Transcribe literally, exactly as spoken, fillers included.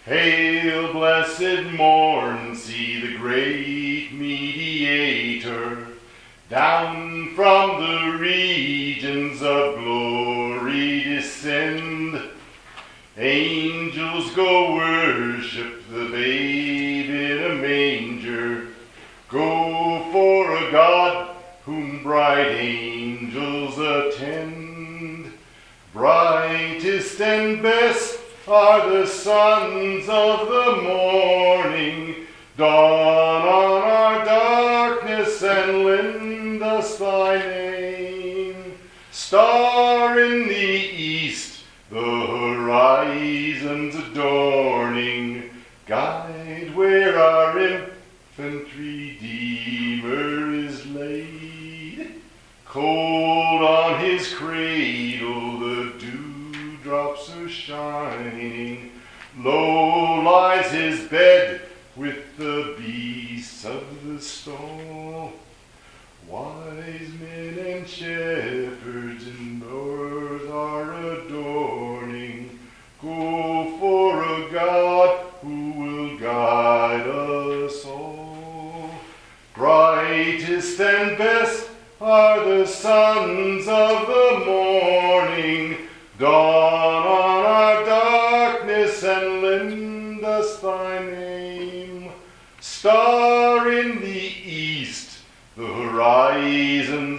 Hail, blessed morn, see the great mediator, down from the regions of glory descend. Angels go worship the babe in a manger, go for a God whom bright angels attend. Brightest and best are the sons of the morning, dawn on our darkness and lend us thy name. Star in the east, the horizon's adorning, guide where our infant Redeemer is laid. Cold on his cradle the dewdrops are shining, low lies his bed with the beasts of the stall. Wise men and shepherds in north are adorning, go for a God who will guide us all. Brightest and best are the sons of the morning, dawn on our darkness and lend us thy name. Star in the east, the horizon